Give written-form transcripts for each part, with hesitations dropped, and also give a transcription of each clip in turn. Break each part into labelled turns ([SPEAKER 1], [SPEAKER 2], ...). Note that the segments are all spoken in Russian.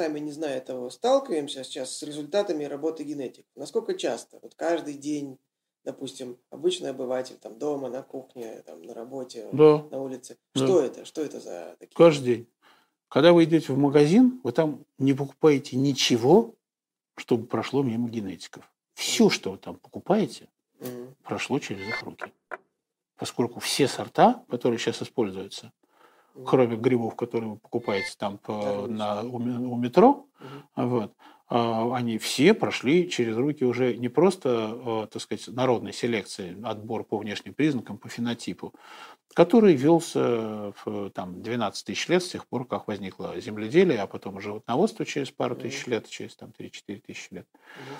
[SPEAKER 1] сами, не зная этого, сталкиваемся сейчас с результатами работы генетиков. Насколько часто? Вот каждый день, допустим, обычный обыватель там дома, на кухне, там, на работе,
[SPEAKER 2] Да,
[SPEAKER 1] на улице.
[SPEAKER 2] да.
[SPEAKER 1] Что это? Что это за такие?
[SPEAKER 2] Каждый день. Когда вы идете в магазин, вы там не покупаете ничего, чтобы прошло мимо генетиков. Все, что вы там покупаете,
[SPEAKER 1] Мгм.
[SPEAKER 2] прошло через их руки. Поскольку все сорта, которые сейчас используются,
[SPEAKER 1] Мгм.
[SPEAKER 2] кроме грибов, которые вы покупаете там
[SPEAKER 1] Органические.
[SPEAKER 2] у метро,
[SPEAKER 1] Мгм.
[SPEAKER 2] вот, они все прошли через руки уже не просто, так сказать, народной селекции, отбор по внешним признакам, по фенотипу, который велся там 12 тысяч лет с тех пор, как возникло земледелие, а потом уже животноводство через пару тысяч лет, через там 3-4 тысячи лет.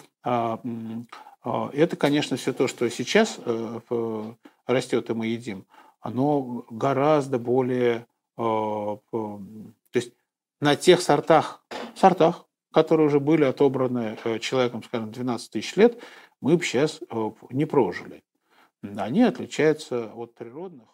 [SPEAKER 2] Это, конечно, все то, что сейчас растет и мы едим, оно гораздо более... То есть на тех сортах, которые уже были отобраны человеком, скажем, 12 тысяч лет, мы бы сейчас не прожили. Они отличаются от природных.